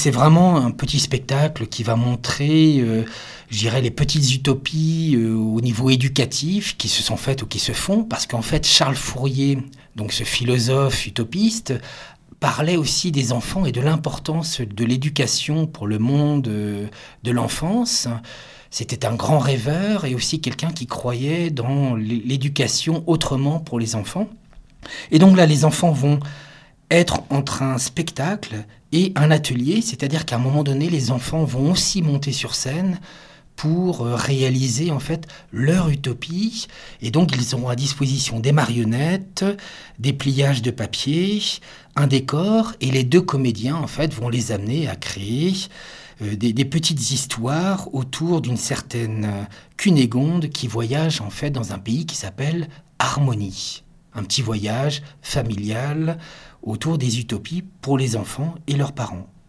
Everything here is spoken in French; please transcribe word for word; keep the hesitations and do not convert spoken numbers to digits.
c'est vraiment un petit spectacle qui va montrer, euh, je dirais, les petites utopies euh, au niveau éducatif qui se sont faites ou qui se font, parce qu'en fait, Charles Fourier, donc ce philosophe utopiste, parlait aussi des enfants et de l'importance de l'éducation pour le monde euh, de l'enfance. C'était un grand rêveur et aussi quelqu'un qui croyait dans l'éducation autrement pour les enfants. Et donc là, les enfants vont être entre un spectacle et un atelier, c'est-à-dire qu'à un moment donné, les enfants vont aussi monter sur scène pour réaliser en fait leur utopie. Et donc, ils auront à disposition des marionnettes, des pliages de papier, un décor, et les deux comédiens en fait vont les amener à créer euh, des, des petites histoires autour d'une certaine euh, Cunégonde qui voyage en fait dans un pays qui s'appelle Harmonie. Un petit voyage familial autour des utopies pour les enfants et leurs parents.